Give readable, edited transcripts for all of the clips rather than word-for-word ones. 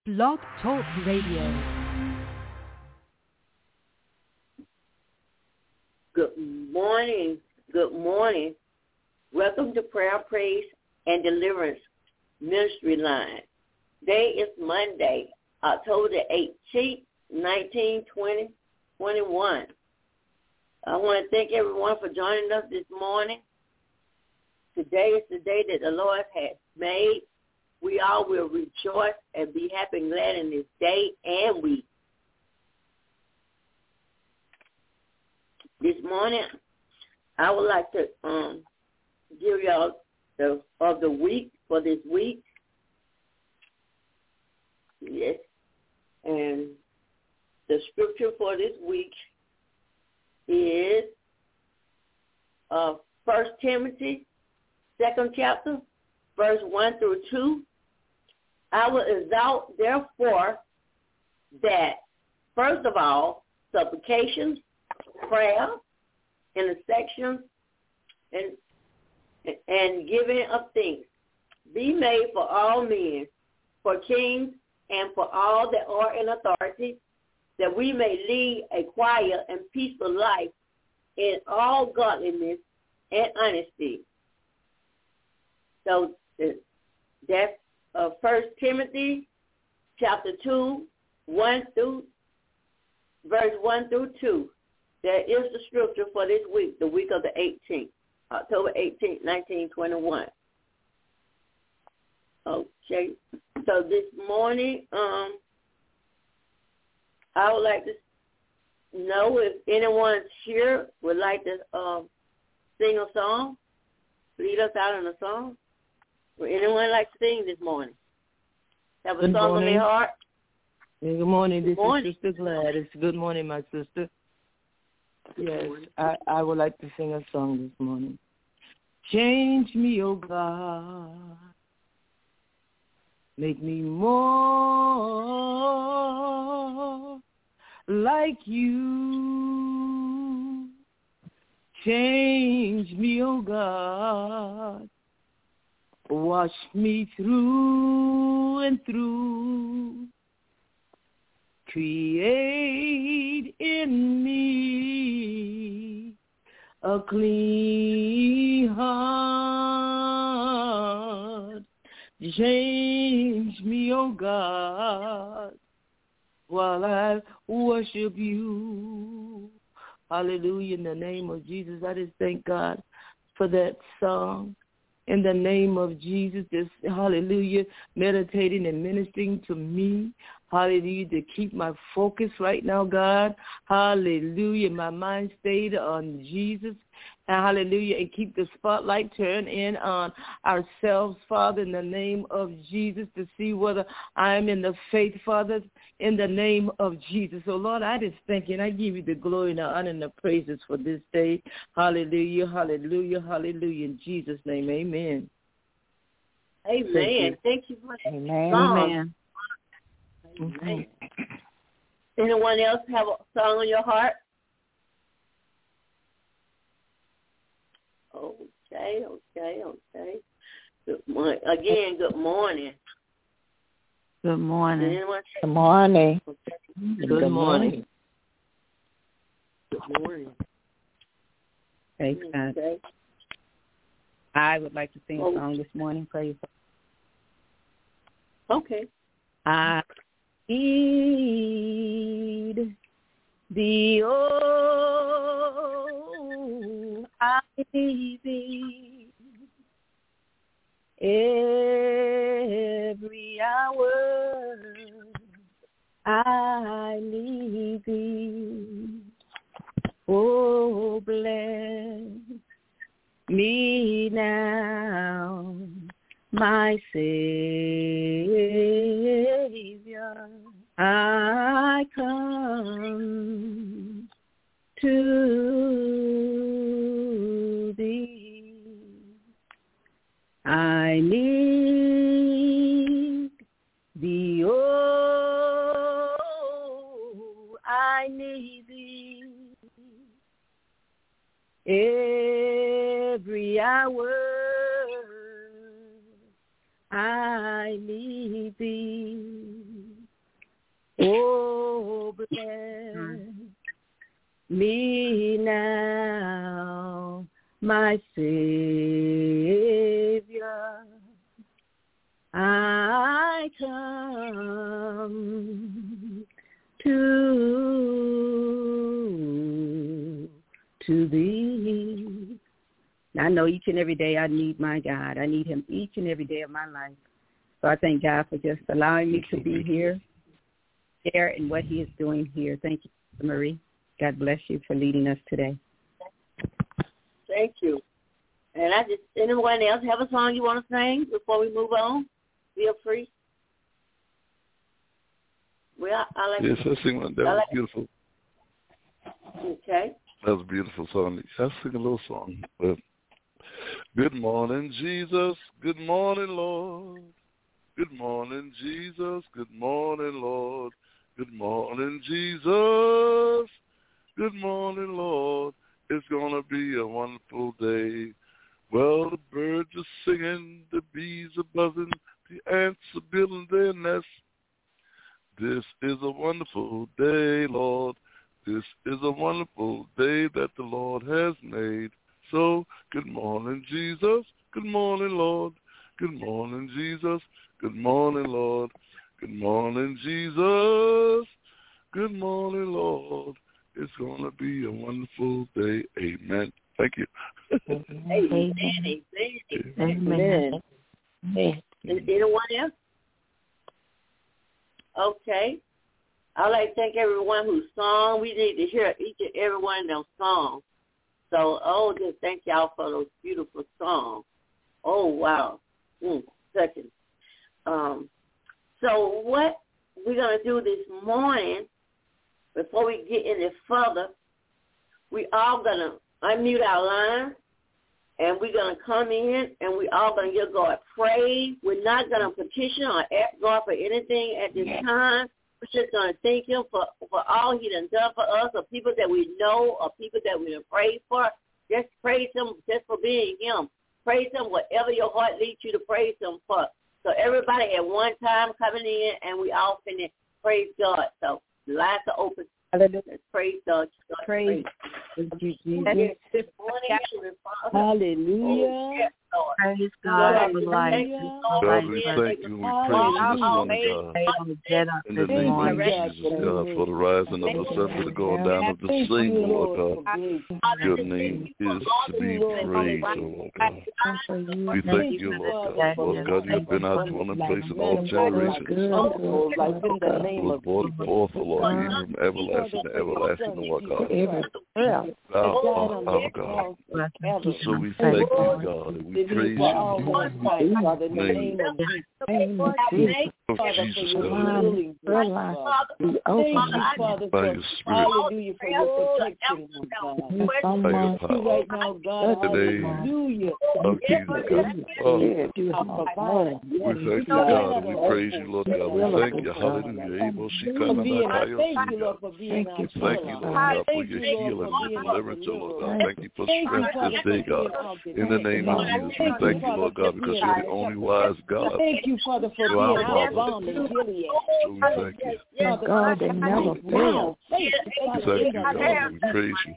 Blog Talk Radio. Good morning. Good morning. Welcome to Prayer, Praise, and Deliverance Ministry Line. Today is Monday, October the 18th, 2021. I want to thank everyone for joining us this morning. Today is the day that the Lord has made. We all will rejoice and be happy and glad in this day and week. This morning, I would like to give y'all the week for this week. Yes. And the scripture for this week is 1 Timothy, 2nd chapter, verse 1 through 2. I will exalt, therefore, that, first of all, supplications, prayer, intercessions, and giving of thanks be made for all men, for kings, and for all that are in authority, that we may lead a quiet and peaceful life in all godliness and honesty. So that's 1 Timothy chapter 2, verse 1 through 2. That is the scripture for this week, the week of the 18th, October 18th, 1921. Okay. So this morning, I would like to know if anyone here would like to sing a song, lead us out in a song. Would anyone like to sing this morning? Have a song on their heart? Yeah, good morning. This is Sister Gladys. Good morning, my sister. Yes, I would like to sing a song this morning. Change me, oh God. Make me more like you. Change me, oh God. Wash me through and through. Create in me a clean heart. Change me, oh God, while I worship you. Hallelujah. In the name of Jesus, I just thank God for that song. In the name of Jesus, just, hallelujah, meditating and ministering to me. Hallelujah, to keep my focus right now, God. Hallelujah, my mind stayed on Jesus. Hallelujah, and keep the spotlight turned in on ourselves, Father, in the name of Jesus, to see whether I'm in the faith, Father, in the name of Jesus. So, Lord, I just thank you, and I give you the glory and the honor and the praises for this day. Hallelujah, hallelujah, hallelujah. In Jesus' name, amen. Amen. Thank you for that Amen. song. Amen. Amen. Anyone else have a song on your heart? Okay. Good morning. Again, good morning. Good morning. Good morning. Good morning. Good morning. Praise God. Okay. I would like to sing a song this morning. Praise God. Okay. I need thee, oh, I need thee every hour. I need thee. Oh, bless me now, my Savior. I come to thee. I need thee, oh, I need thee every hour. I need thee. my Savior, I come to thee. I know each and every day I need my God. I need him each and every day of my life. So I thank God for just allowing me to be here, share in what he is doing here. Thank you, Marie. God bless you for leading us today. Thank you. And anyone else have a song you want to sing before we move on? Feel free. Well, yes, I sing one. That was beautiful. Okay. That was a beautiful song. I'll sing a little song. Good morning, Jesus. Good morning, Lord. Good morning, Jesus. Good morning, Lord. Good morning, Jesus. Good morning, Lord. It's going to be a wonderful day. Well, the birds are singing, the bees are buzzing, the ants are building their nests. This is a wonderful day, Lord. This is a wonderful day that the Lord has made. So, good morning, Jesus. Good morning, Lord. Good morning, Jesus. Good morning, Lord. Good morning, Jesus. Good morning, Lord. It's going to be a wonderful day. Amen. Thank you. Amen. Amen. Anyone else? Okay. I'd like to thank everyone who sung. We need to hear each and every one of them songs. So, just thank y'all for those beautiful songs. Oh, wow. Second. So what we're going to do this morning, before we get any further, we all going to unmute our line, and we're going to come in, and we all going to give God praise. We're not going to petition or ask God for anything at this time. We're just going to thank him for all he done for us, or people that we know, or people that we have prayed for. Just praise him just for being him. Praise him whatever your heart leads you to praise him for. So everybody at one time coming in, and we all finish praise God. So the lines are open. Let's praise God. Praise you, Jesus. Hallelujah. Praise God for life. God, we thank you and we praise you this morning, God. In the name of Jesus, God, for the rising of the sun to the going down of the same, Lord God. Your name is to be praised, Lord God. We thank you, Lord God. Lord God, you've been our dwelling place in all generations. Was brought forth, Lord, even from everlasting to everlasting, Lord God. Thou art our God. So we thank you, God, and we praise you. In the name of Jesus, God. By your Spirit. Hallelujah for your protection, God. By your power. Right now, God. Hallelujah. Of Jesus, God. We thank you, God, and we praise you, Lord God. We thank you. Hallelujah. Thank you, Lord, for being our healer. Thank you, Lord God, for your healing and deliverance, Lord God. Thank you for strength this day, God. In the name of Jesus, we thank you, Lord God, because you're the only wise God. Thank you, Father, for being our balm in Gilead. So we thank you. God, they never fail. We thank you, God, and we praise you.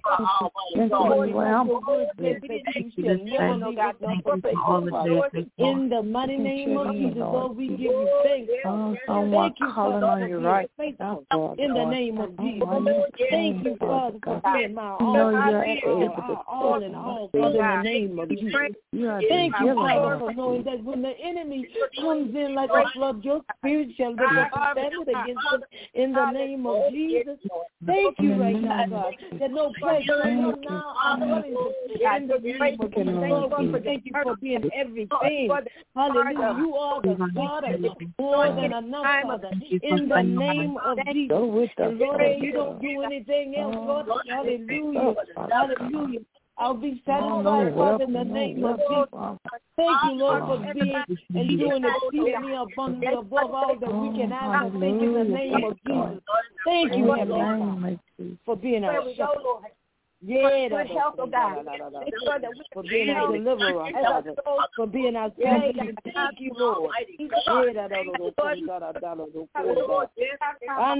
In the mighty name of Jesus, Lord, we give you thanks. Thank you, Father, for right in the name of Jesus. Thank you, Father, for being my all in all, Father, in the name of Jesus. Thank you, Father, for knowing that when the enemy comes in like a flood, your spirit shall be defended against them in the name of Jesus. Thank you right now, God, that no plague will come now in the name of Jesus. Lord, we thank you for being everything. Hallelujah. You are the God of more than enough, Father, in the name of Jesus. And Lord, you don't do anything else, Lord. Hallelujah. Hallelujah. I'll be satisfied, Father, in the name of Jesus. Thank you, Lord, for being and doing exceedingly abundantly above all that we can ask and think in the name of Jesus. Thank you, Heavenly Father, for being our shepherd. Yeah, for being our deliverer, Father, for being our Savior. Thank you, Lord.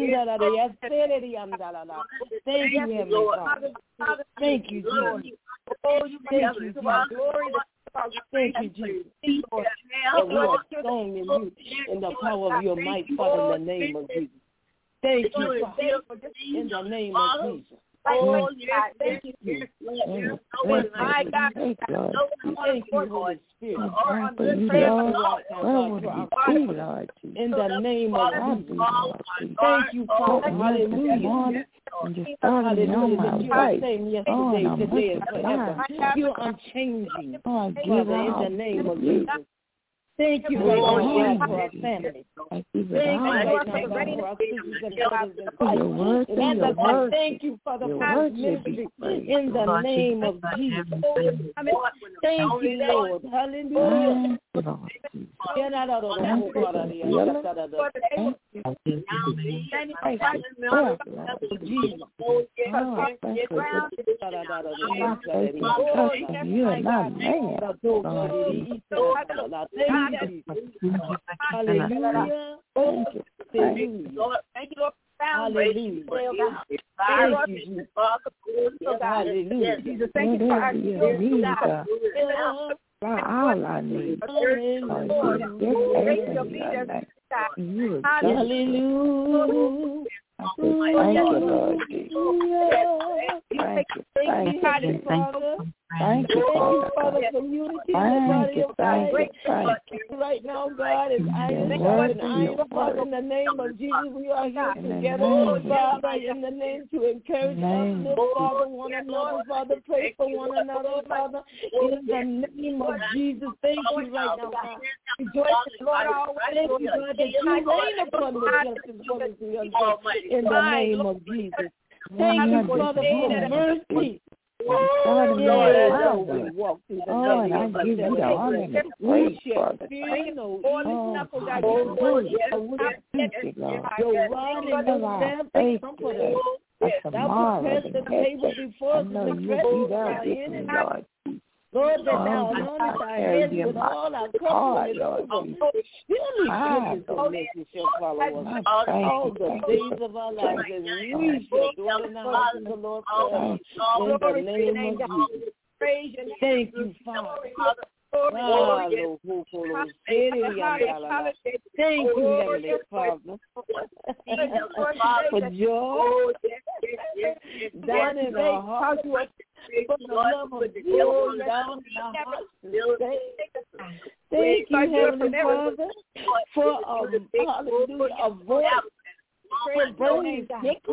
Thank you, Heavenly Father. Thank you, Jesus. Oh, you thank you, Jesus. Thank you, Jesus. That we are strong in you, in the power of your might, Father, in the name of Jesus. Thank you, Father, in the name of Jesus. Oh, yes, thank you. My God, thank you, Holy Spirit. In the name of Jesus. Thank you, Father. Hallelujah. Hallelujah. That you are the same yesterday, today, and forever. You're unchanging, Father, in the name of Jesus. Thank you right now, God, for our family. Thank you right now, God, for our sisters and brothers in Christ. Thank you, Father, for this ministry in the name of Jesus. Thank you, Lord. Hallelujah. Hallelujah. Thank you. Thank you, Lord. Hallelujah. Thank you, Jesus. Hallelujah. Jesus, thank you for our all I need. Hallelujah. Thank you, Lord Jesus. Thank you. Thank you, Father. Thank you, Father, for unity. Thank you. Right now, God, is in the name of Jesus, we are here together, Father, in the name to encourage us, Father, one another, Father, pray for one another, Father, in the name of Jesus. Thank you right now, God. Rejoice, Lord, always. Thank you, God, that you reign upon the justice for the in the name of Jesus. Thank you, Father, for mercy. We walk through the and I give you the honor and the praise, Father. Your rod and your staff, they comfort us. Thou prepares the table before us in the presence of our enemies. Lord, that thou anointest our heads with all our cups, Lord. Surely goodness and mercy shall follow us all the days of our lives, and we shall dwell in the house of the Lord forever. In the name of Jesus. Thank you, Father. Thank you, Heavenly Father, for joy down in our hearts, for the love of you down in our hearts. Thank you, Heavenly Father, for hallelujah, a voice. Oh my God. Thank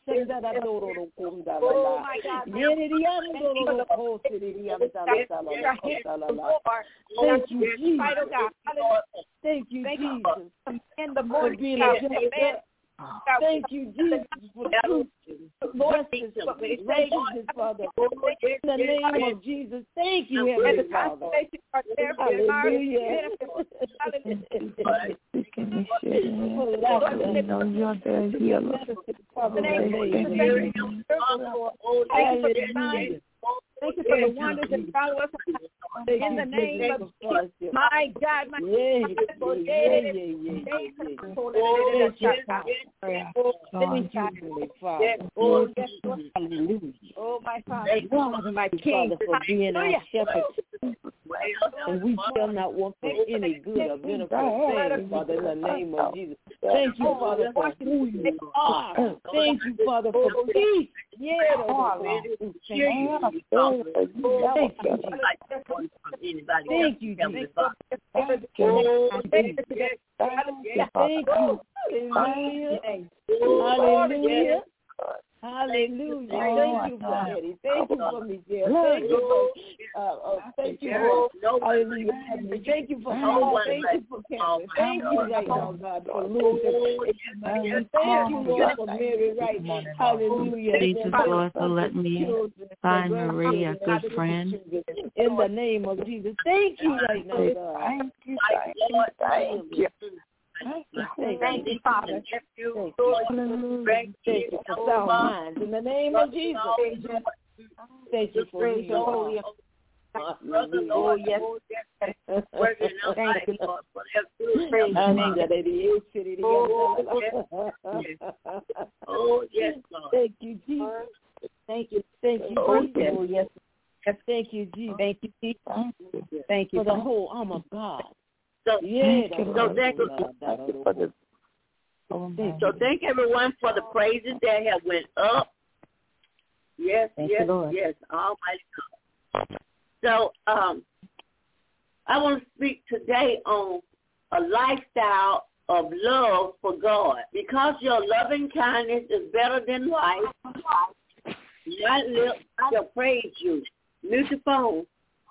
you, Jesus. Thank you, Jesus. In the morning, thank you, Jesus, for truth, righteousness, Father. In the name of Jesus, thank you, Heavenly Father. Hallelujah. You're the healer. Thank you for the wonders that follow us in the name of Jesus. My God, my God. Oh, my Father, my King, for being our shepherd. And we shall not want for any good or benefit, Father, in the name of Jesus. Thank you, Father, for who you are. Thank you, Father, for peace. Thank you, Jesus. Thank you. Hallelujah. Hallelujah. Thank you for Eddie. Thank you for Miguel. Thank you for hallelujah. Thank you for all. Thank you for Karen. Thank you right now, God, for Lucas. Thank you, Lord, for Mary, right? Hallelujah. Jesus, Lord, for letting me find Marie, a good friend. In the name of Jesus. Thank you right now, God. Thank you. Thank you. Thank you, Father. Thank you for sound minds. In the name of Jesus. Thank you for your holy. Oh, yes. Thank you, Lord. Oh, yes, Lord. Thank you, Jesus. Thank you. Thank you, Jesus. Oh, yes. Thank you, Jesus. Thank you, Jesus. Thank you for the whole arm of God. So, yeah, so thank everyone for the praises that have went up. Yes, yes, Almighty God. So, I want to speak today on a lifestyle of love for God. Because your loving kindness is better than life, my lips shall praise you. Mute your phone.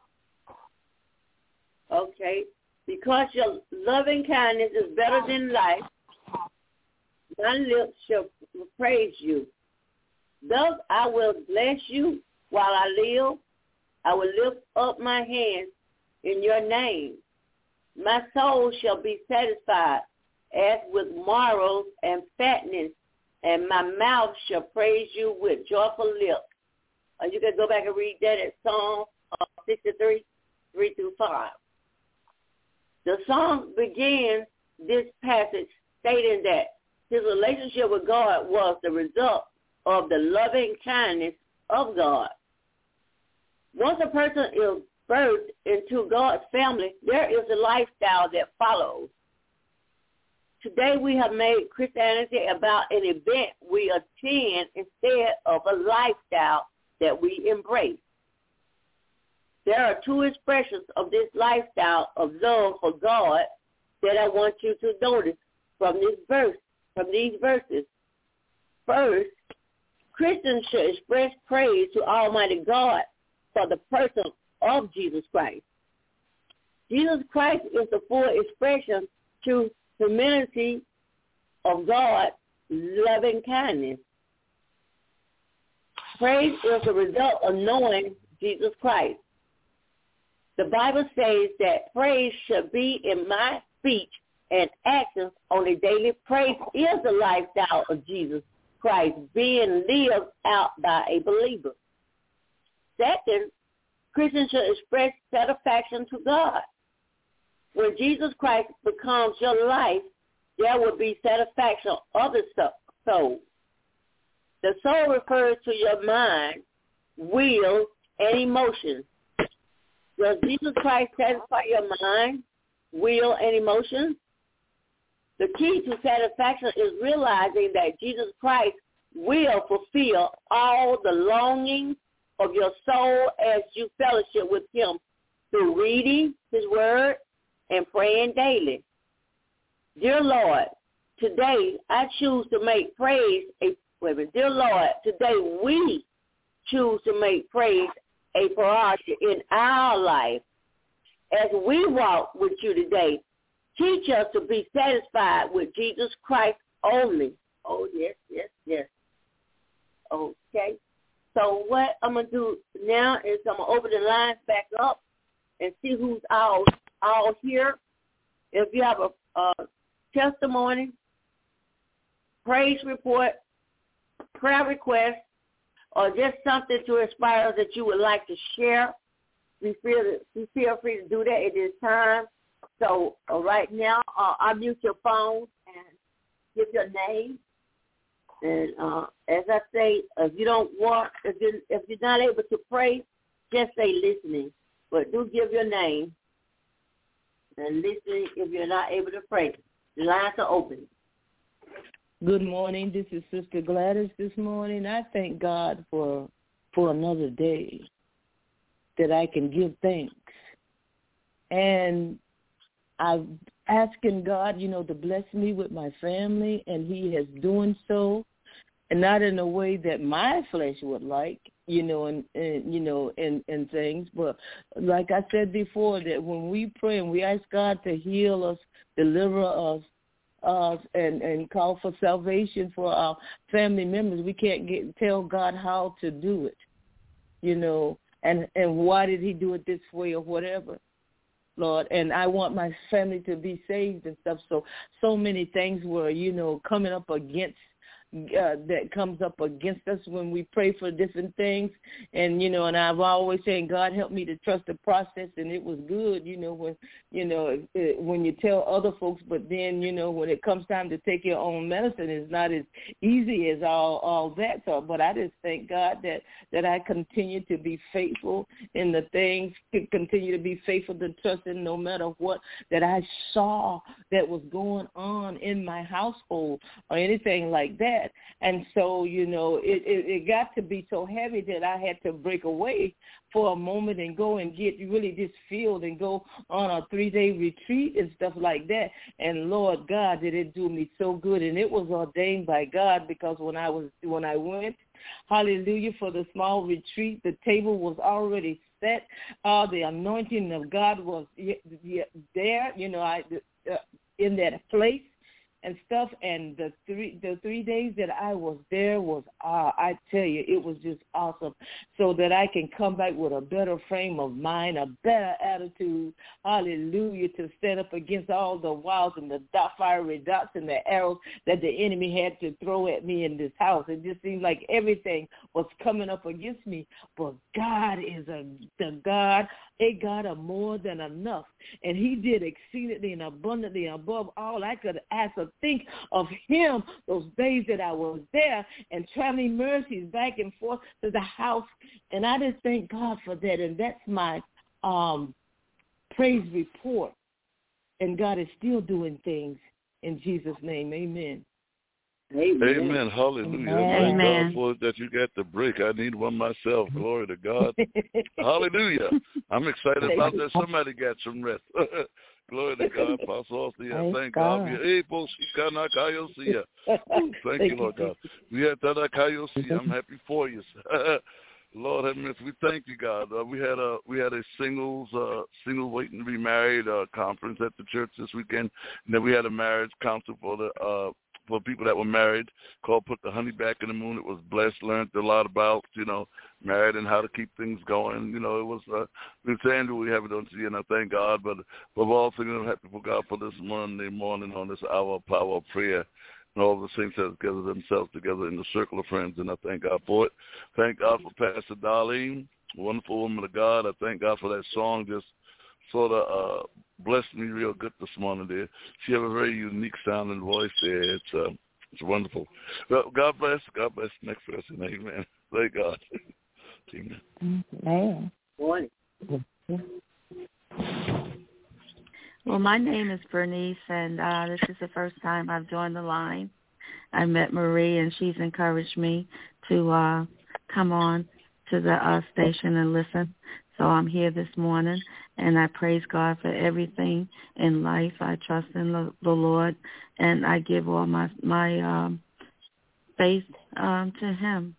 Okay. Because your loving kindness is better than life, my lips shall praise you. Thus I will bless you while I live. I will lift up my hands in your name. My soul shall be satisfied as with marrows and fatness, and my mouth shall praise you with joyful lips. You can go back and read that at Psalm 63, 3-5. The song begins this passage stating that his relationship with God was the result of the loving kindness of God. Once a person is birthed into God's family, there is a lifestyle that follows. Today we have made Christianity about an event we attend instead of a lifestyle that we embrace. There are two expressions of this lifestyle of love for God that I want you to notice from these verses. First, Christians should express praise to Almighty God for the person of Jesus Christ. Jesus Christ is the full expression to humility of God's loving kindness. Praise is the result of knowing Jesus Christ. The Bible says that praise should be in my speech and actions on a daily. Praise is the lifestyle of Jesus Christ being lived out by a believer. Second, Christians should express satisfaction to God. When Jesus Christ becomes your life, there will be satisfaction of the soul. The soul refers to your mind, will, and emotions. Does Jesus Christ satisfy your mind, will, and emotions? The key to satisfaction is realizing that Jesus Christ will fulfill all the longings of your soul as you fellowship with him through reading his word and praying daily. Dear Lord, today I choose to make praise Dear Lord, today we choose to make praise a priority in our life. As we walk with you today, teach us to be satisfied with Jesus Christ only. Oh, yes, yes, yes. Okay. So what I'm going to do now is I'm going to open the lines back up and see who's all here. If you have a testimony, praise report, prayer request, or just something to inspire that you would like to share, feel free to do that at this time. So right now, unmute your phone and give your name. And as I say, if you're not able to pray, just say listening. But do give your name and listening if you're not able to pray. The lines are open. Good morning. This is Sister Gladys this morning. I thank God for another day that I can give thanks. And I've asking God, to bless me with my family, and he has doing so, and not in a way that my flesh would like, and things. But like I said before, that when we pray and we ask God to heal us, deliver us, and call for salvation for our family members, we can't tell God how to do it, and why did he do it this way or whatever, Lord. And I want my family to be saved and stuff. So many things were, coming up against that comes up against us when we pray for different things. And, and I've always saying, God, help me to trust the process. And it was good, when you tell other folks, but then, when it comes time to take your own medicine, it's not as easy as all that. So, but I just thank God that I continue to be faithful in the things, to continue to be faithful to trust in no matter what, that I saw that was going on in my household or anything like that. And so, it got to be so heavy that I had to break away for a moment and go and get really just filled and go on a 3-day retreat and stuff like that. And Lord God, did it do me so good. And it was ordained by God, because when I went, hallelujah, for the small retreat, the table was already set. The anointing of God was there, in that place and stuff. And the 3 days that I was there was, I tell you, it was just awesome. So that I can come back with a better frame of mind, a better attitude, hallelujah, to stand up against all the wiles and the fiery darts and the arrows that the enemy had to throw at me in this house. It just seemed like everything was coming up against me. But God is a God of more than enough. And he did exceedingly and abundantly above all I could ask or think of him those days that I was there, and traveling mercies back and forth to the house. And I just thank God for that. And that's my praise report. And God is still doing things in Jesus' name. Amen. Amen. Hallelujah. Amen. Thank God for it that you got the break. I need one myself. Glory to God. Hallelujah. I'm excited about that. Somebody got some rest. Glory to God. Apostle Ostia. Thank God. Thank you, Lord God. I'm happy for you. Lord have mercy. We thank you, God. We had a singles waiting to be married conference at the church this weekend, and then we had a marriage council for people that were married called Put the Honey Back in the Moon. It was blessed, learned a lot about, married and how to keep things going. It was, Miss Andrew, we have it on TV, and I thank God. But above all things, I'm happy for God for this Monday morning on this hour of power of prayer. And all the saints have gathered themselves together in the circle of friends, and I thank God for it. Thank God for Pastor Darlene, wonderful woman of God. I thank God for that song, just sort of blessed me real good this morning there. She has a very unique sounding voice there. It's wonderful. Well, God bless. God bless. Next person. Amen. Thank God. Amen. Morning. Well, my name is Bernice, and this is the first time I've joined the line. I met Marie, and she's encouraged me to come on to the station and listen. So I'm here this morning, and I praise God for everything in life. I trust in the Lord, and I give all my faith to him.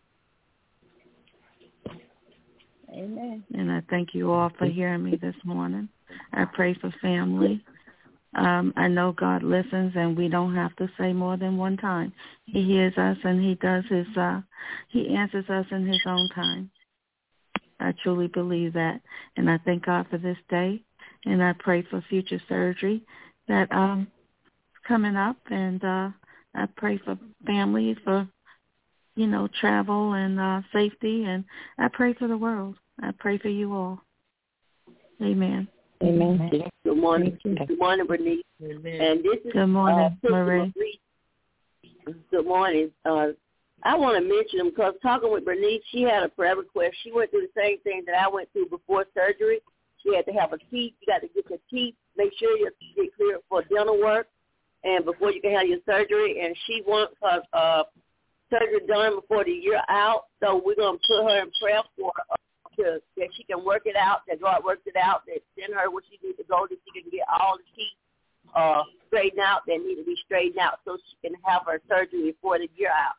Amen. And I thank you all for hearing me this morning. I pray for family. I know God listens, and we don't have to say more than one time. He hears us, and he does he answers us in his own time. I truly believe that, and I thank God for this day, and I pray for future surgery that coming up, and I pray for families, for travel and safety, and I pray for the world. I pray for you all. Amen. Amen. Good morning. Good morning, Bernice. Amen. And this is Good morning, Marie. Good morning. I want to mention them because talking with Bernice, she had a prayer request. She went through the same thing that I went through before surgery. She had to have a teeth. You got to get your teeth, make sure you get cleared for dental work, and before you can have your surgery. And she wants her surgery done before the year out. So we're going to put her in prayer for that she can work it out, that God works it out, that send her where she needs to go, that she can get all the teeth straightened out that need to be straightened out so she can have her surgery before the year out.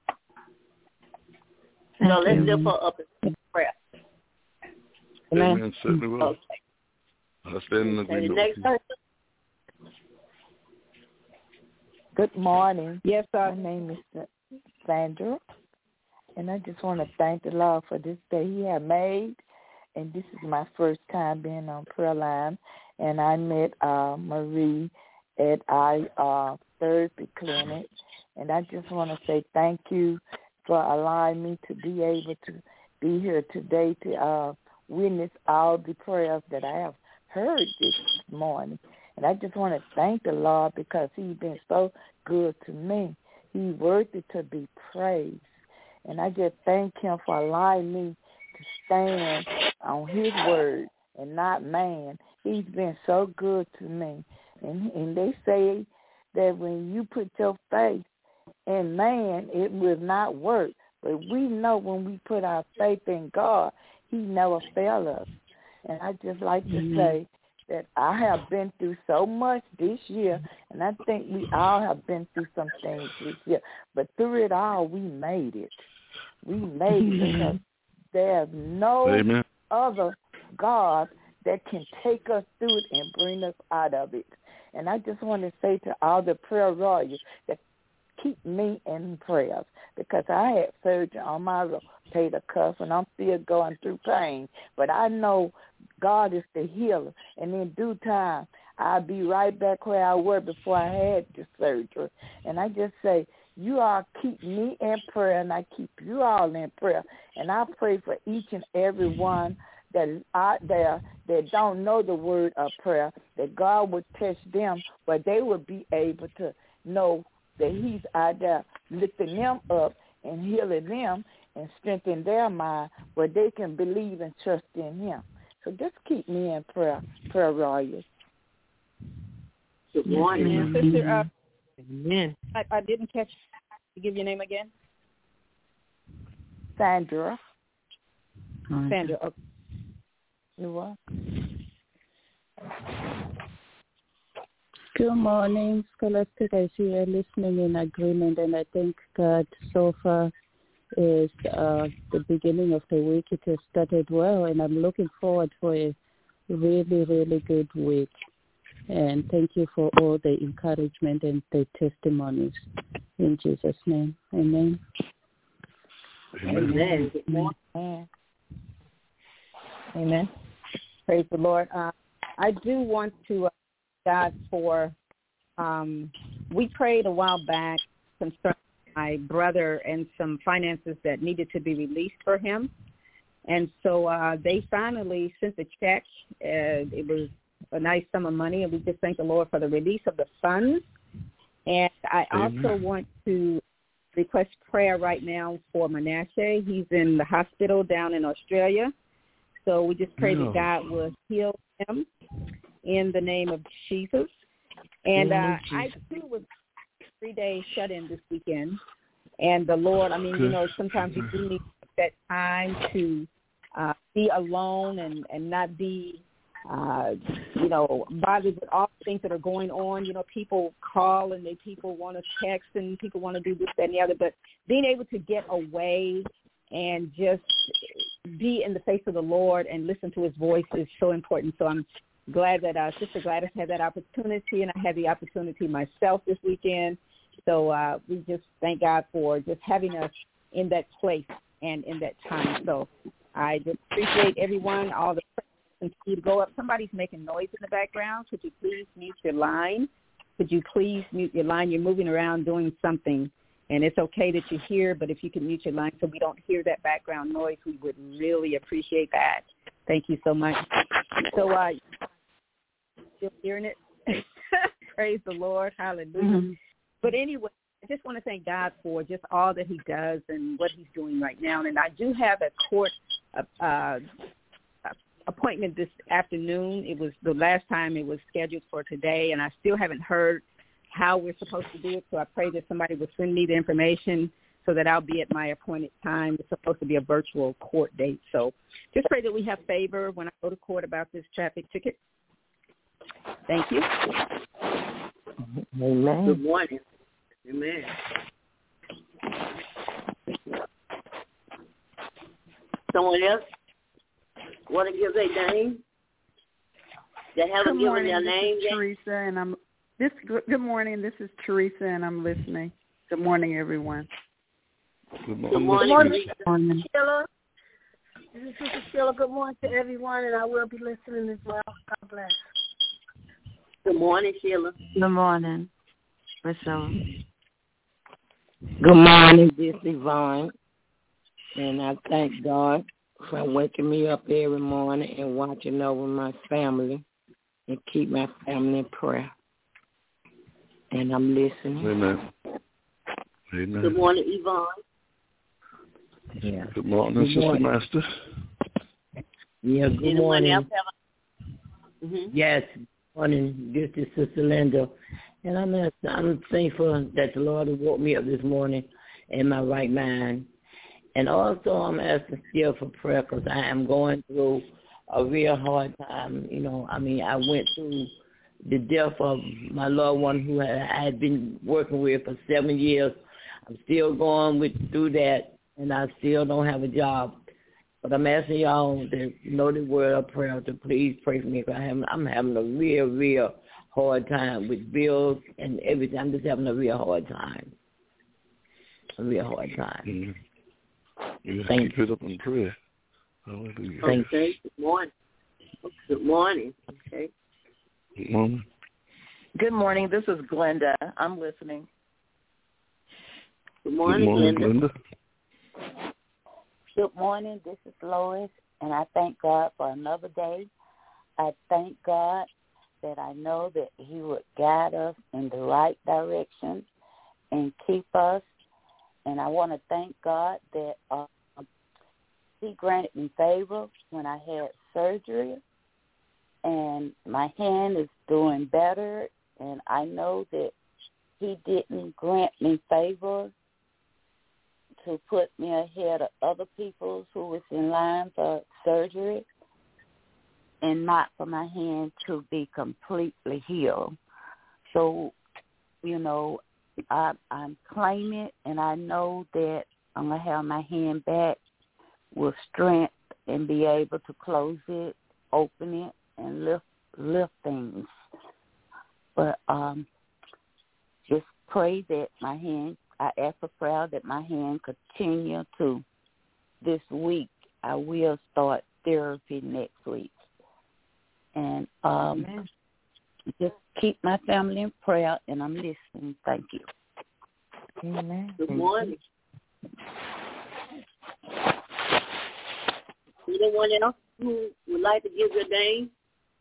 So let's lift her up in prayer. Amen. Certainly will. Okay. I stand in agreement. The next person. Good morning. Yes, sir. My name is Sandra, and I just want to thank the Lord for this day He has made. And this is my first time being on prayer line, and I met Marie at our therapy clinic, And I just want to say thank you for allowing me to be able to be here today to witness all the prayers that I have heard this morning. And I just want to thank the Lord because he's been so good to me. He's worthy to be praised. And I just thank him for allowing me to stand on his word and not man. He's been so good to me. And they say that when you put your faith in man, it will not work. But we know when we put our faith in God, he never fails us. And I just like to say that I have been through so much this year, and I think we all have been through some things this year. But through it all, we made it. We made it because there's no other God that can take us through it and bring us out of it. And I just want to say to all the prayer warriors that keep me in prayers, because I had surgery on my rotator cuff and I'm still going through pain. But I know God is the healer, and in due time, I'll be right back where I was before I had the surgery. And I just say, you all keep me in prayer, and I keep you all in prayer. And I pray for each and every one that is out there that don't know the word of prayer, that God would touch them, but they would be able to know that he's out there lifting them up and healing them and strengthening their mind where they can believe and trust in him. So just keep me in prayer warriors. Good morning. Sister, Amen. I didn't catch to give your name again. Sandra. Sandra. Okay. You what? Good morning, Scholastic. I see you're listening in agreement, and I think God so far is the beginning of the week. It has started well, and I'm looking forward for a really, really good week. And thank you for all the encouragement and the testimonies. In Jesus' name, amen. Amen. Amen. Amen. Praise the Lord. I do want to God for, we prayed a while back concerning my brother and some finances that needed to be released for him. And so they finally sent the check. It was a nice sum of money, and we just thank the Lord for the release of the funds. And I also want to request prayer right now for Manasseh. He's in the hospital down in Australia. So we just pray that God will heal him in the name of Jesus. And I, too, was 3 days shut-in this weekend. And the Lord, I mean, you know, sometimes you do need that time to be alone and not be, you know, bothered with all the things that are going on. You know, people call and people want to text and people want to do this, that, and the other. But being able to get away and just be in the face of the Lord and listen to his voice is so important. So I'm glad that Sister Gladys had that opportunity, and I had the opportunity myself this weekend. So we just thank God for just having us in that place and in that time. So I just appreciate everyone, all the prayers continue to go up. Somebody's making noise in the background. Could you please mute your line? Could you please mute your line? You're moving around doing something, and it's okay that you're here, but if you can mute your line so we don't hear that background noise, we would really appreciate that. Thank you so much. So still hearing it? Praise the Lord. Hallelujah. Mm-hmm. But anyway, I just want to thank God for just all that he does and what he's doing right now. And I do have a court appointment this afternoon. It was the last time it was scheduled for today, and I still haven't heard how we're supposed to do it. So I pray that somebody will send me the information so that I'll be at my appointed time. It's supposed to be a virtual court date. So just pray that we have favor when I go to court about this traffic ticket. Thank you. Amen. Good morning. Amen. Someone else want to give their name? They haven't given their name yet? Teresa, and good morning. This is Teresa, and I'm listening. Good morning, everyone. Good morning. Sheila. This is Sister Sheila. Good morning to everyone, and I will be listening as well. God bless. Good morning, Sheila. Good morning, Priscilla. Good morning, this is Yvonne, and I thank God for waking me up every morning and watching over my family and keep my family in prayer. And I'm listening. Amen. Amen. Good morning, Yvonne. Yeah. Good morning, Sister Master. Yeah, good morning. Yes, good morning. This is Sister Linda. And I'm thankful that the Lord has woke me up this morning in my right mind. And also I'm asking still for prayer because I am going through a real hard time. I went through the death of my loved one who I had been working with for 7 years. I'm still going through that, and I still don't have a job. But I'm asking y'all to know the word of prayer to please pray for me because I'm having a real, real hard time with bills and everything. I'm just having a real hard time. A real hard time. Mm-hmm. You have to keep it up in prayer. Hallelujah. Okay. Good morning. Good morning. Okay. Good morning. Good morning. This is Glenda. I'm listening. Good morning, Glenda. Good morning. This is Lois, and I thank God for another day. I thank God that I know that he would guide us in the right direction and keep us. And I want to thank God that he granted me favor when I had surgery, and my hand is doing better. And I know that he didn't grant me favor to put me ahead of other people who was in line for surgery, and not for my hand to be completely healed. So, I'm claiming it, and I know that I'm going to have my hand back with strength and be able to close it, open it, and lift things. But just pray that my hand, I ask for prayer that my hand continue to this week. I will start therapy next week. And just keep my family in prayer, and I'm listening. Thank you. Amen. Good morning. Anyone else who would like to give your name?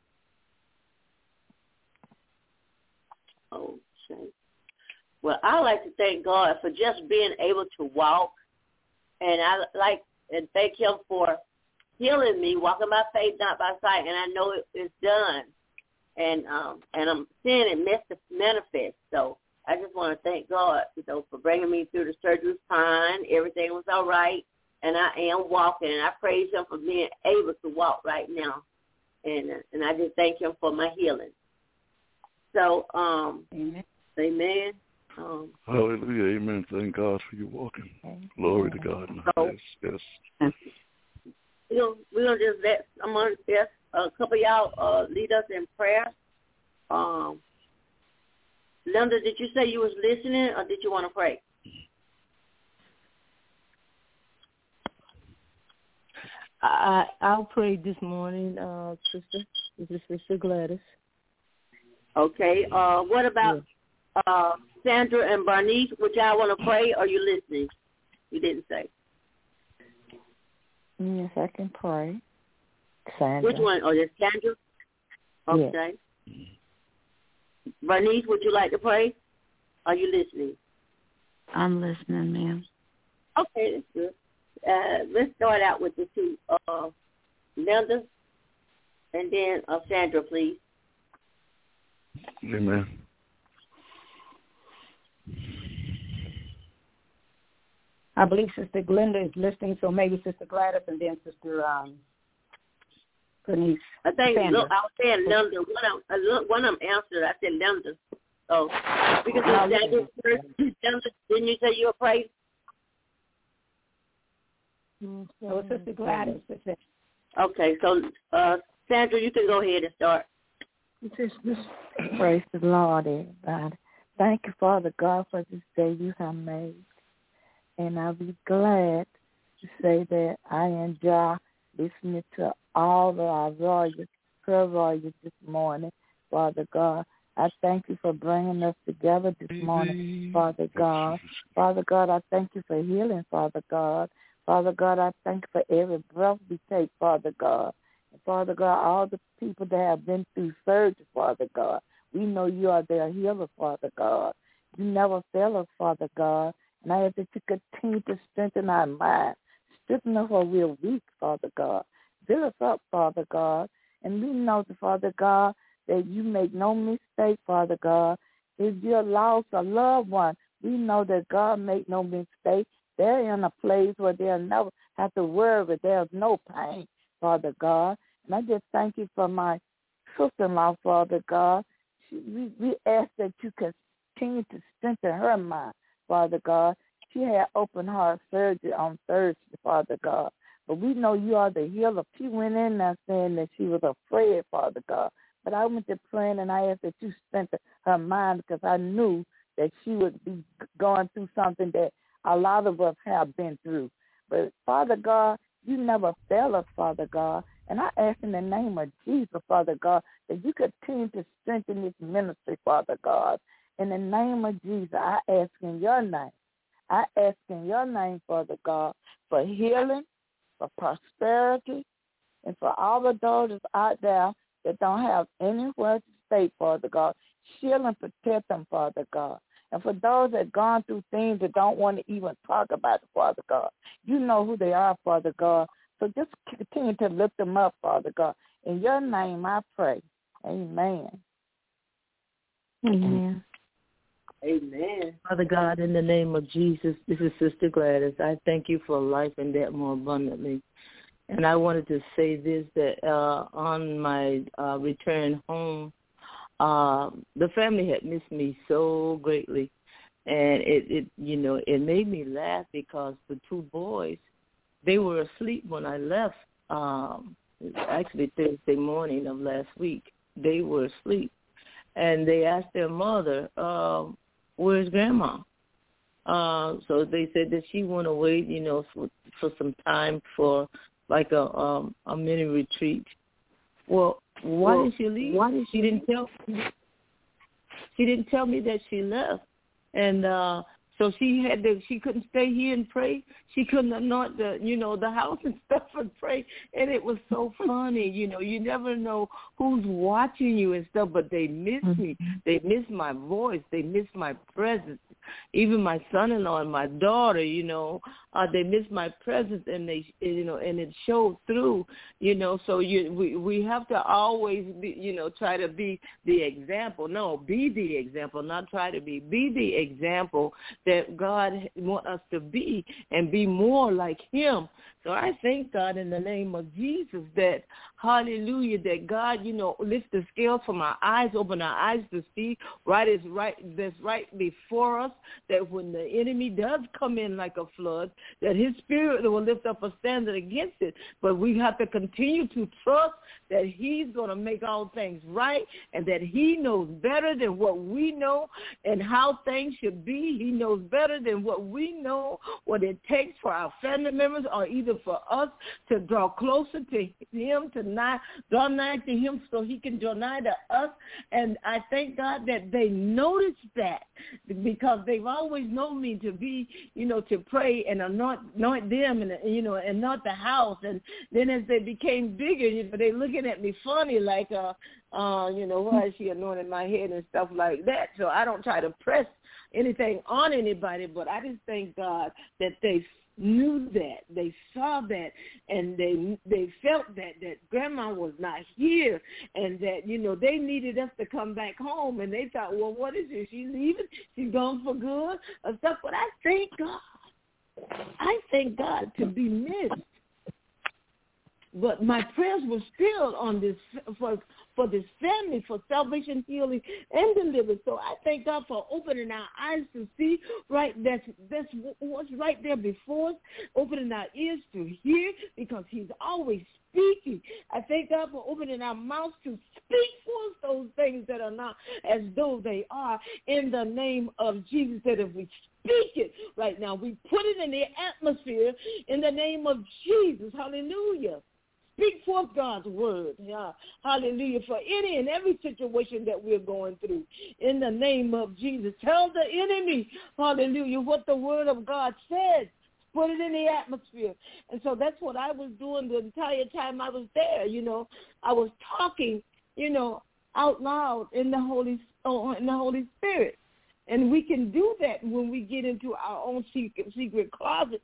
Okay. Well, I like to thank God for just being able to walk, and I like and thank him for healing me, walking by faith, not by sight, and I know it's done. And I'm seeing it manifest. So I just want to thank God, for bringing me through the surgery fine. Everything was all right, and I am walking. And I praise him for being able to walk right now, and I just thank him for my healing. So, amen. Hallelujah, amen. Thank God for you walking. Glory to God. So, yes. We're gonna just let someone else, a couple of y'all lead us in prayer. Linda, did you say you was listening, or did you want to pray? I'll pray this morning, sister. This is Sister Gladys. Okay. What about Sandra and Bernice? Would y'all want to pray, or are you listening? You didn't say. Yes, I can pray. Sandra. Which one? Oh, that's Sandra? Okay. Yes. Bernice, would you like to pray? Are you listening? I'm listening, ma'am. Okay, that's good. Let's start out with the two, Linda and then Sandra, please. Amen. I believe Sister Glenda is listening, so maybe Sister Gladys and then Sister Bernice. I think I was saying Linda. One of them answered. I said Linda. So we can do Sandra first. Linda, didn't you say you were praying? So Sister Gladys. Okay, so Sandra, you can go ahead and start. Praise the Lord, everybody. Thank you, Father God, for this day you have made. And I'll be glad to say that I enjoy listening to all of our prayer warriors this morning. Father God, I thank you for bringing us together this morning, Father God. Father God, I thank you for healing, Father God. Father God, I thank you for every breath we take, Father God. And Father God, all the people that have been through surgery, Father God, we know you are their healer, Father God. You never fail us, Father God. And I ask that you continue to strengthen our mind. Strengthen us where we're weak, Father God. Build us up, Father God. And we know, Father God, that you make no mistake, Father God. If you lost a loved one, we know that God make no mistake. They're in a place where they'll never have to worry. There's no pain, Father God. And I just thank you for my sister-in-law, Father God. We ask that you continue to strengthen her mind, Father God. She had open heart surgery on Thursday, Father God. But we know you are the healer. She went in there saying that she was afraid, Father God. But I went to praying and I asked that you strengthen her mind because I knew that she would be going through something that a lot of us have been through. But, Father God, you never fail us, Father God. And I ask in the name of Jesus, Father God, that you continue to strengthen this ministry, Father God. In the name of Jesus, I ask in your name. I ask in your name, Father God, for healing, for prosperity, and for all the daughters out there that don't have anywhere to stay, Father God. Shield and protect them, Father God. And for those that have gone through things that don't want to even talk about it, Father God, you know who they are, Father God. So just continue to lift them up, Father God. In your name I pray. Amen. Amen. Amen. Father God, in the name of Jesus, this is Sister Gladys. I thank you for life and that more abundantly. And I wanted to say this, that on my return home, the family had missed me so greatly. And it made me laugh because the two boys, they were asleep when I left, actually Thursday morning of last week. They were asleep. And they asked their mother, where's Grandma? So they said that she went away, for some time for like a mini retreat. Well, why did she leave? She didn't tell me that she left. And so she couldn't stay here and pray. She couldn't anoint the house and stuff and pray. And it was so funny, you never know who's watching you and stuff, but they miss me. They miss my voice. They miss my presence. Even my son-in-law and my daughter, they miss my presence, and they, and it showed through, So we have to always be, try to be the example. No, be the example, not try to be. Be the example that God wants us to be, and be more like Him. So I thank God in the name of Jesus that, hallelujah, that God, lift the scales from our eyes, open our eyes to see that's right before us, that when the enemy does come in like a flood, that His Spirit will lift up a standard against it. But we have to continue to trust that He's going to make all things right, and that He knows better than what we know and how things should be. He knows better than what we know, what it takes for our family members or either for us to draw closer to Him, to draw nigh to Him so He can draw nigh to us. And I thank God that they noticed that, because they've always known me to be, to pray and anoint them and, anoint the house. And then as they became bigger, they looking at me funny like, why is she anointing my head and stuff like that? So I don't try to press anything on anybody, but I just thank God that they knew that, they saw that, and they felt that Grandma was not here, and that, they needed us to come back home, and they thought, well, what is it? She's leaving? She's gone for good? Or stuff. But I thank God to be missed. But my prayers were still on this for this family, for salvation, healing, and deliverance. So I thank God for opening our eyes to see that's what's right there before us, opening our ears to hear, because He's always speaking. I thank God for opening our mouths to speak forth those things that are not as though they are, in the name of Jesus, that if we speak it right now, we put it in the atmosphere in the name of Jesus. Hallelujah. speak forth God's word. Yeah. Hallelujah. For any and every situation that we're going through. In the name of Jesus. Tell the enemy, hallelujah, what the word of God says. Put it in the atmosphere. And so that's what I was doing the entire time I was there. I was talking, out loud in the Holy Spirit. And we can do that when we get into our own secret closet.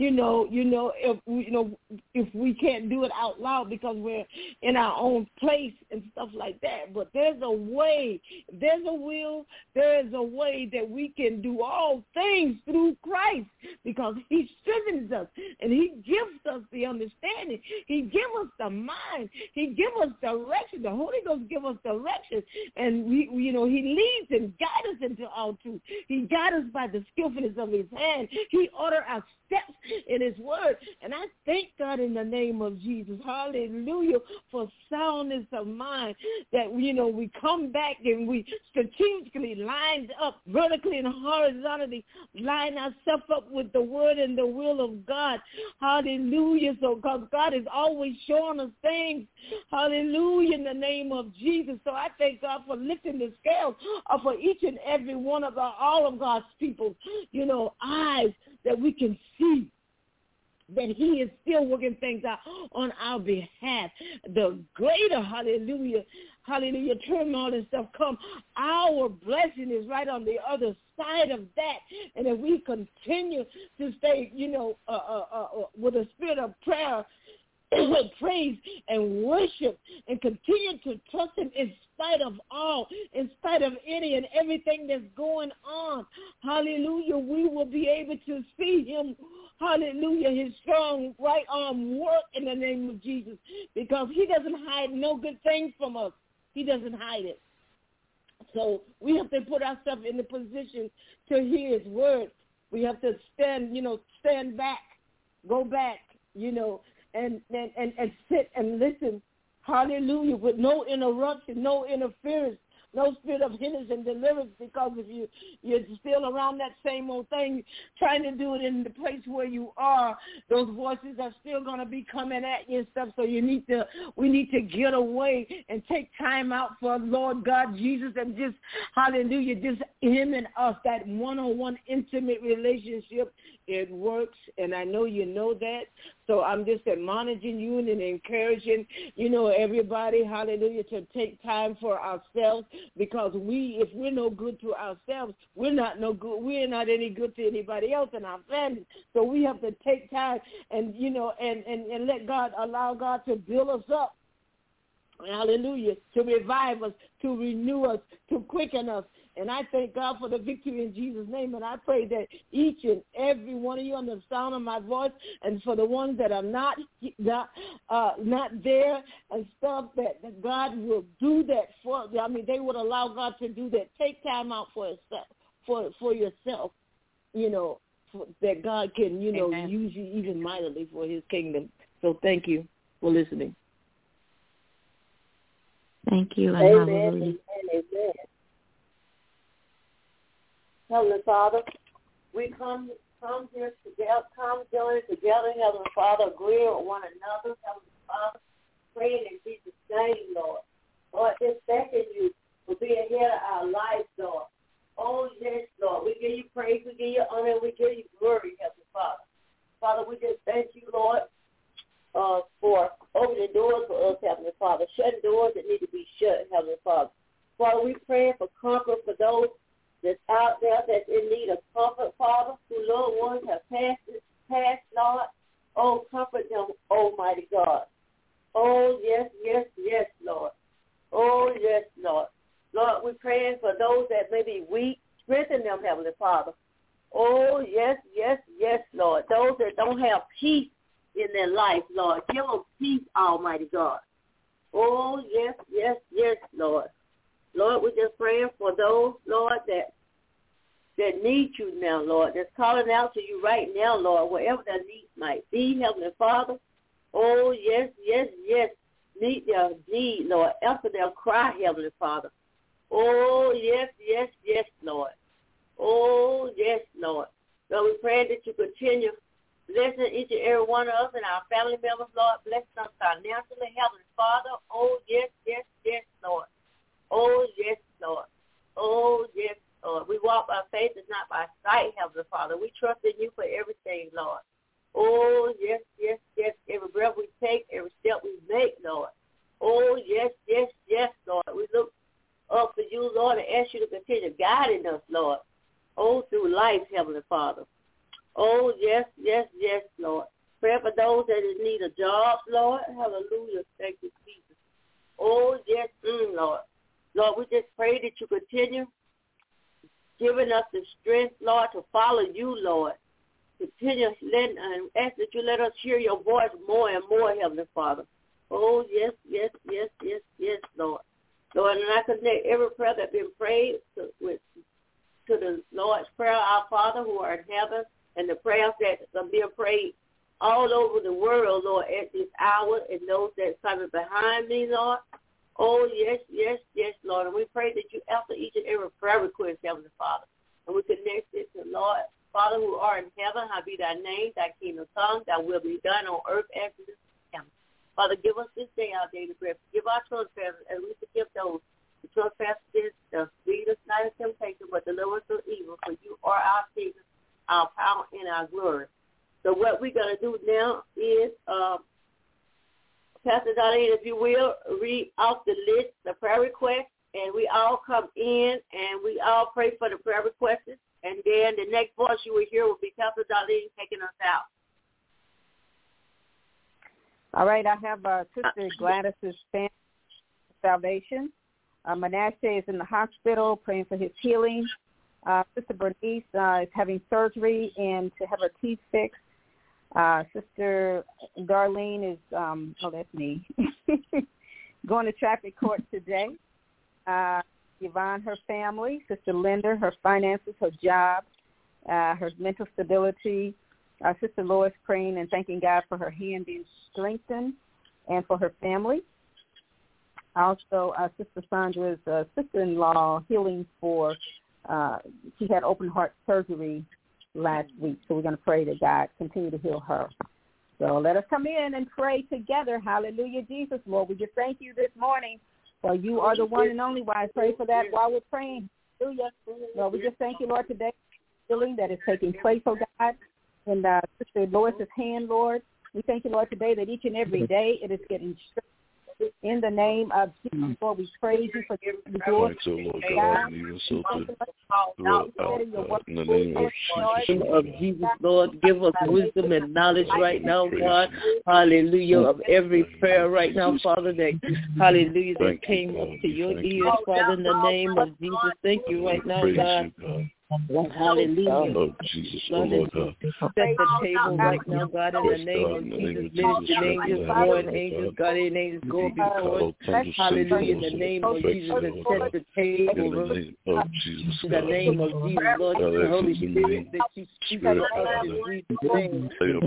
If we can't do it out loud because we're in our own place and stuff like that. But there's a way, there's a will, there is a way that we can do all things through Christ because he strengthens us and he gives us the understanding. He gives us the mind. He gives us direction. The Holy Ghost gives us direction. And he leads and guides us into all truth. He guides us by the skillfulness of his hand. He orders our steps in his word. And I thank God in the name of Jesus, hallelujah, for soundness of mind that, we come back and we strategically lined up vertically and horizontally, line ourselves up with the word and the will of God. Hallelujah. So because God is always showing us things. Hallelujah, in the name of Jesus. So I thank God for lifting the scales for each and every one of all of God's people, eyes that we can see that he is still working things out on our behalf. The greater, hallelujah, turmoil and stuff come. Our blessing is right on the other side of that. And if we continue to stay, with a spirit of prayer, praise and worship and continue to trust him in spite of all, in spite of any and everything that's going on. Hallelujah. We will be able to see him, hallelujah, his strong right arm work in the name of Jesus because he doesn't hide no good thing from us. He doesn't hide it. So we have to put ourselves in the position to hear his word. We have to stand back, go back, and sit and listen, hallelujah, with no interruption, no interference, no spirit of hindrance and deliverance, because if you're still around that same old thing, trying to do it in the place where you are, those voices are still going to be coming at you and stuff. So we need to get away and take time out for Lord God Jesus and just, hallelujah, just him and us, that one-on-one intimate relationship. It works, and I know you know that. So I'm just admonishing you and encouraging, everybody, hallelujah, to take time for ourselves, because if we're no good to ourselves, we're not no good. We're not any good to anybody else in our family. So we have to take time and, and let God, allow God to build us up. Hallelujah, to revive us, to renew us, to quicken us. And I thank God for the victory in Jesus' name. And I pray that each and every one of you on the sound of my voice, and for the ones that are not there and stuff, that God will do that for. They would allow God to do that. Take time out for yourself, that God can, Amen. use you even mightily for his kingdom. So thank you for listening. Thank you. And amen. hallelujah. Amen. Heavenly Father, we come here together, join together, Heavenly Father, agree with one another, Heavenly Father, praying in Jesus' name, Lord. Lord, just thanking you for being ahead of our lives, Lord. Oh, yes, Lord. We give you praise, we give you honor, and we give you glory, Heavenly Father. Father, we just thank you, Lord, for opening doors for us, Heavenly Father, shutting doors that need to be shut, Heavenly Father. Father, we pray for comfort for those that's out there that's in need of comfort, Father, whose loved ones have passed, Lord. Oh, comfort them, Almighty God. Oh, yes, yes, yes, Lord. Oh, yes, Lord. Lord, we're praying for those that may be weak. Strengthen them, Heavenly Father. Oh, yes, yes, yes, Lord. Those that don't have peace in their life, Lord, give them peace, Almighty God. Oh, yes, yes, yes, Lord. Lord, we're just praying for those, Lord, that need you now, Lord, that's calling out to you right now, Lord, wherever their needs might be, Heavenly Father. Oh, yes, yes, yes. Meet their need, Lord. Answer their cry, Heavenly Father. Oh, yes, yes, yes, Lord. Oh, yes, Lord. Lord, we pray that you continue Blessing each and every one of us and our family members, Lord. Blessing us financially, Heavenly Father. Oh, yes, yes, yes, Lord. Oh, yes, Lord. Oh, yes, Lord. We walk by faith and not by sight, Heavenly Father. We trust in you for everything, Lord. Oh, yes, yes, yes. Every breath we take, every step we make, Lord. Oh, yes, yes, yes, Lord. We look up for you, Lord, and ask you to continue guiding us, Lord. Oh, through life, Heavenly Father. Oh, yes, yes, yes, Lord. Pray for those that need a job, Lord. Hallelujah. Thank you, Jesus. Oh, yes, Lord. Lord, we just pray that you continue giving us the strength, Lord, to follow you, Lord. Continue and ask that you let us hear your voice more and more, Heavenly Father. Oh, yes, yes, yes, yes, yes, Lord. Lord, and I connect every prayer that's been prayed to the Lord's Prayer, our Father who art in heaven, and the prayers that are being prayed all over the world, Lord, at this hour, and those that's coming behind me, Lord. Oh, yes, yes, yes, Lord. And we pray that you answer each and every prayer request, Heavenly Father. And we connect it to Lord, Father who art in heaven, hallowed be thy name, thy kingdom come, thy will be done on earth as it is in heaven. Father, give us this day our daily bread. Forgive our trespasses as we forgive those who trespass against us. Lead us not into temptation, but deliver us from evil. For you are our Savior, our power, and our glory. So what we're going to do now is, Pastor Darlene, if you will, read off the list, the prayer requests, and we all come in and we all pray for the prayer requests. And then the next voice you will hear will be Pastor Darlene taking us out. All right, I have Sister Gladys's family salvation. Manasseh is in the hospital praying for his healing. Sister Bernice is having surgery and to have her teeth fixed. Sister Darlene is, that's me, going to traffic court today. Yvonne, her family. Sister Linda, her finances, her job, her mental stability. Sister Lois praying and thanking God for her hand being strengthened and for her family. Also, Sister Sandra's sister-in-law healing for, she had open heart surgery last week, so we're going to pray that God continue to heal her. So let us come in and pray together. Hallelujah, Jesus. Lord, we just thank you this morning, for you are the one and only why I pray for that while we're praying. Hallelujah. Lord, we just thank you, Lord, today, healing that is taking place, oh God, in Sister Lois's hand, Lord. We thank you, Lord, today that each and every day it is getting strength. In the name of Jesus, Lord, we praise you for the glory. Thanks, oh Lord God, even so in the name of Jesus, Lord, give us wisdom and knowledge right now, God. Hallelujah, of every prayer right now, Father, that, hallelujah, that came up to your ears, Father, in the name of Jesus. Thank you right now, God. Hallelujah. Lord Jesus, oh Lord God. Set the table right now, God, in the name of Jesus. Minister angels, warring angels, guardian angels, go before us. Hallelujah, in the name of Jesus, and set the table. In the name of Jesus, in the name of Jesus, Lord, the Holy Spirit, that you speak of us in Jesus' name.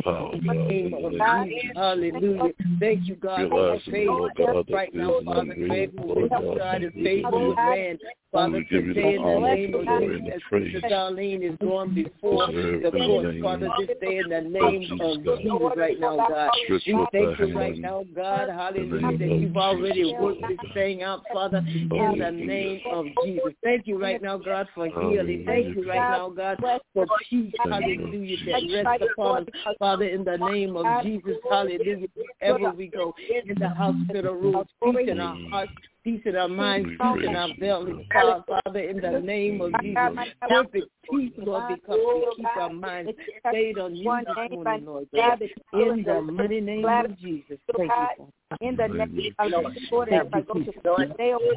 Hallelujah. Thank you, God, for faith right now, Father. God is faithful with man. Father, today in the name of Jesus, Sister Darlene is going before the court, Father, this day in the name of Jesus right now, God. We thank you right now, God, hallelujah, that you've already worked this thing out, Father, in the name of Jesus. Thank you right now, God, for healing. Thank you right now, God, for peace, hallelujah, that rests upon us, Father, in the name of Jesus, hallelujah, wherever we go, in the hospital rooms, peace in our hearts, peace in our minds, peace in our bellies, Father, in the name of Jesus. Perfect peace, Lord, because we keep our minds stayed on you this morning, Lord God. In the mighty name of Jesus. Thank you, in the name of the Lord, as I go to the day of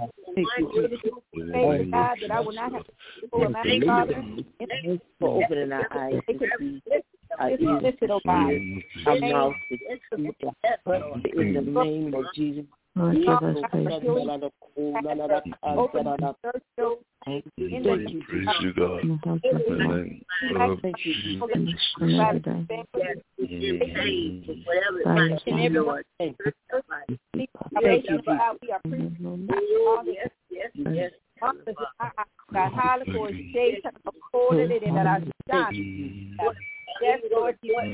God, that I will not have to pull my Father, for opening our eyes to see. Our ears to hear, our mouth to speak, in the name of Jesus. Lord, give us patience. Praise you, God. In the name of Jesus. Yes, Lord, you are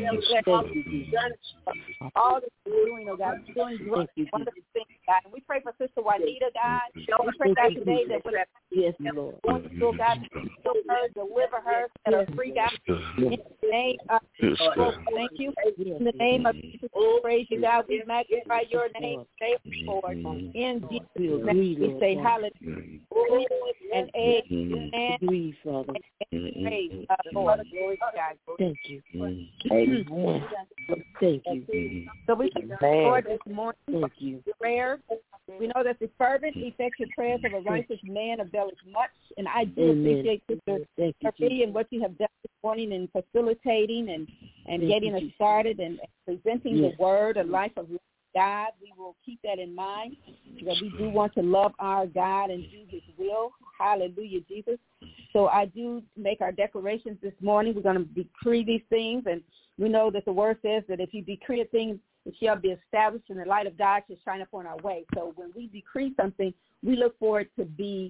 all that you're doing, oh God. You're doing great, wonderful things, God. And we pray for Sister Juanita, God. We pray, God, today that whatever yes, Lord, oh God, heal her, deliver her, set her free, God. In the name of Jesus, thank you. In the name of Jesus, we praise you, God. We magnify your name today, Lord. In Jesus' name, we say hallelujah and amen. Agree, Father. Praise Lord. Glory to God. Thank you. Amen. Thank you. So we thank the Lord this morning. Thank you. Prayer. We know that the fervent, effective prayers of a righteous man availeth much, and I do appreciate Sister Sophie and what you have done this morning in facilitating and getting us started and presenting the word, a life of God. We will keep that in mind, that we do want to love our God and do his will. Hallelujah, Jesus. So I do make our declarations this morning. We're going to decree these things, and we know that the word says that if you decree a thing, it shall be established, and the light of God shall shine upon our way. So when we decree something, we look for it to be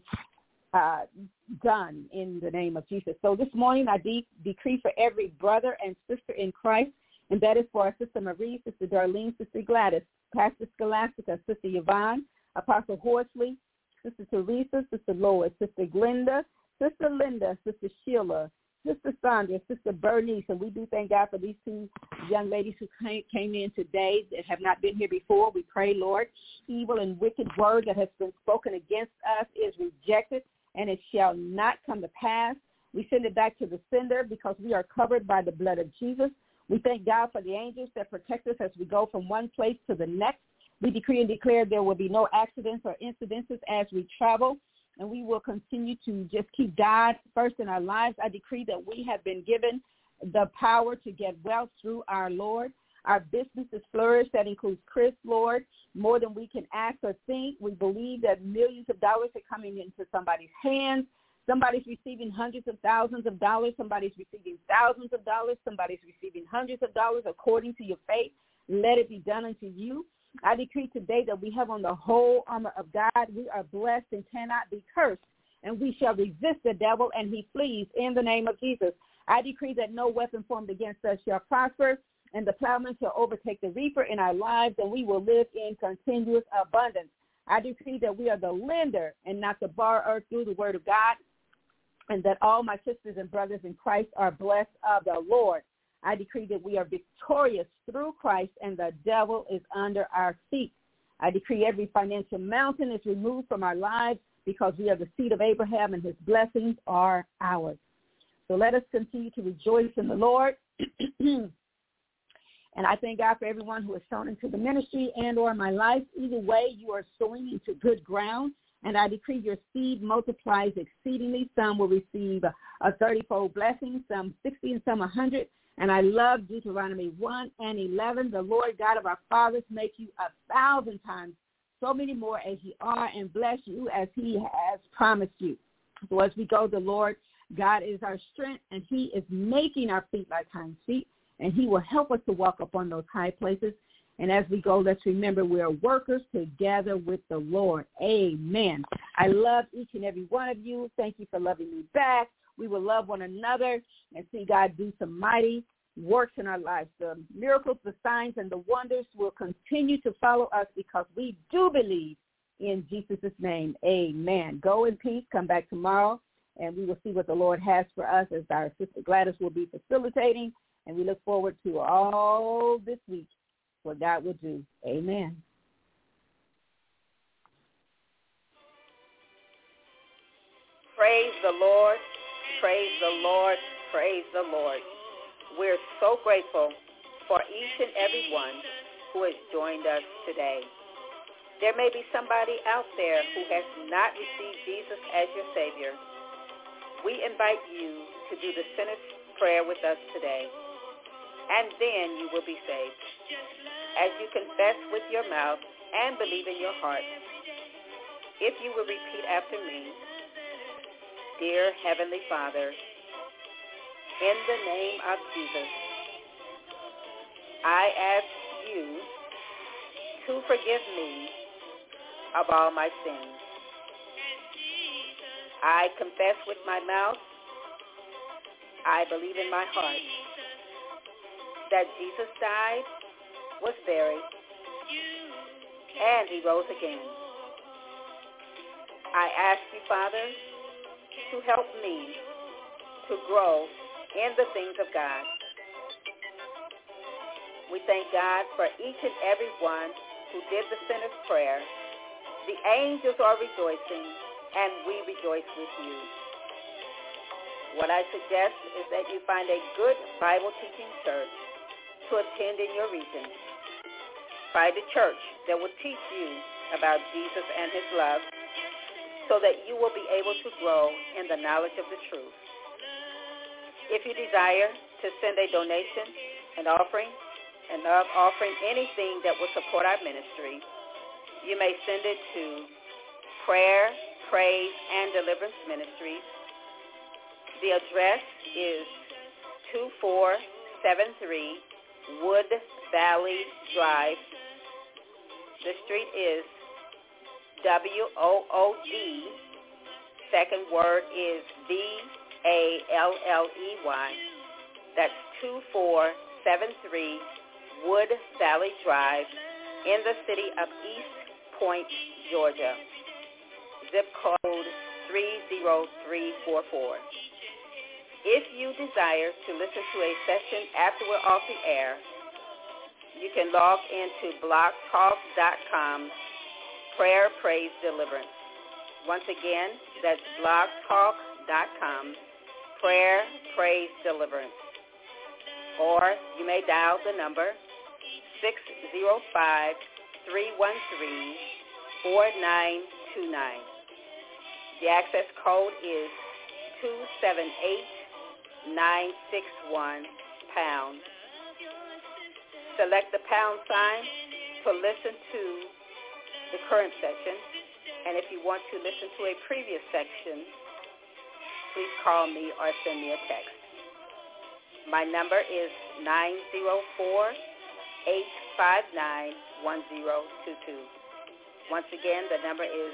done in the name of Jesus. So this morning I decree for every brother and sister in Christ, and that is for our Sister Marie, Sister Darlene, Sister Gladys, Pastor Scholastica, Sister Yvonne, Apostle Horsley, Sister Teresa, Sister Lois, Sister Glenda, Sister Linda, Sister Sheila, Sister Sandra, Sister Bernice, and we do thank God for these two young ladies who came in today that have not been here before. We pray, Lord, evil and wicked word that has been spoken against us is rejected, and it shall not come to pass. We send it back to the sender because we are covered by the blood of Jesus. We thank God for the angels that protect us as we go from one place to the next. We decree and declare there will be no accidents or incidences as we travel, and we will continue to just keep God first in our lives. I decree that we have been given the power to get wealth through our Lord. Our businesses flourish. That includes Chris, Lord, more than we can ask or think. We believe that millions of dollars are coming into somebody's hands. Somebody's receiving hundreds of thousands of dollars. Somebody's receiving thousands of dollars. Somebody's receiving hundreds of dollars according to your faith. Let it be done unto you. I decree today that we have on the whole armor of God. We are blessed and cannot be cursed, and we shall resist the devil, and he flees in the name of Jesus. I decree that no weapon formed against us shall prosper, and the plowman shall overtake the reaper in our lives, and we will live in continuous abundance. I decree that we are the lender and not the borrower through the word of God, and that all my sisters and brothers in Christ are blessed of the Lord. I decree that we are victorious through Christ, and the devil is under our feet. I decree every financial mountain is removed from our lives because we are the seed of Abraham, and his blessings are ours. So let us continue to rejoice in the Lord. And I thank God for everyone who has sown into the ministry and or my life. Either way, you are sowing into good ground. And I decree your seed multiplies exceedingly. Some will receive a 30-fold blessing, some 60 and some 100. And I love Deuteronomy 1 and 11. The Lord God of our fathers make you 1,000 times so many more as you are, and bless you as he has promised you. So as we go, the Lord God is our strength, and he is making our feet like hinds feet, and he will help us to walk upon those high places. And as we go, let's remember we are workers together with the Lord. Amen. I love each and every one of you. Thank you for loving me back. We will love one another and see God do some mighty works in our lives. The miracles, the signs, and the wonders will continue to follow us because we do believe in Jesus' name. Amen. Go in peace. Come back tomorrow, and we will see what the Lord has for us as our Sister Gladys will be facilitating. And we look forward to all this week what God will do. Amen. Praise the Lord. Praise the Lord. Praise the Lord. We're so grateful for each and every one who has joined us today. There may be somebody out there who has not received Jesus as your Savior. We invite you to do the sinner's prayer with us today, and then you will be saved. As you confess with your mouth and believe in your heart, if you will repeat after me, Dear Heavenly Father, in the name of Jesus, I ask you to forgive me of all my sins. I confess with my mouth, I believe in my heart that Jesus died, was buried, and he rose again. I ask you, Father, to help me to grow in the things of God. We thank God for each and every one who did the sinner's prayer. The angels are rejoicing, and we rejoice with you. What I suggest is that you find a good Bible-teaching church to attend in your region. Find a church that will teach you about Jesus and his love so that you will be able to grow in the knowledge of the truth. If you desire to send a donation, an offering anything that will support our ministry, you may send it to Prayer, Praise, and Deliverance Ministries. The address is 2473 Wood Valley Drive. The street is W-O-O-D. Second word is V-A-L-L-E-Y. That's 2473 Wood Valley Drive in the city of East Point, Georgia. Zip code 30344. If you desire to listen to a session after we're off the air, you can log into blogtalk.com, Prayer, Praise, Deliverance. Once again, that's blogtalk.com, Prayer, Praise, Deliverance. Or you may dial the number 605-313-4929. The access code is 278961#. Select the pound sign to listen to the current session. And if you want to listen to a previous section, please call me or send me a text. My number is 904-859-1022. Once again, the number is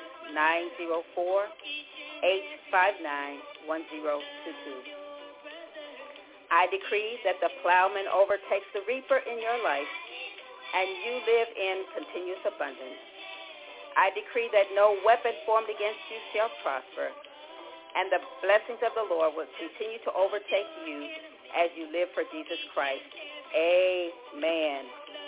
904-859-1022. I decree that the plowman overtakes the reaper in your life, and you live in continuous abundance. I decree that no weapon formed against you shall prosper, and the blessings of the Lord will continue to overtake you as you live for Jesus Christ. Amen.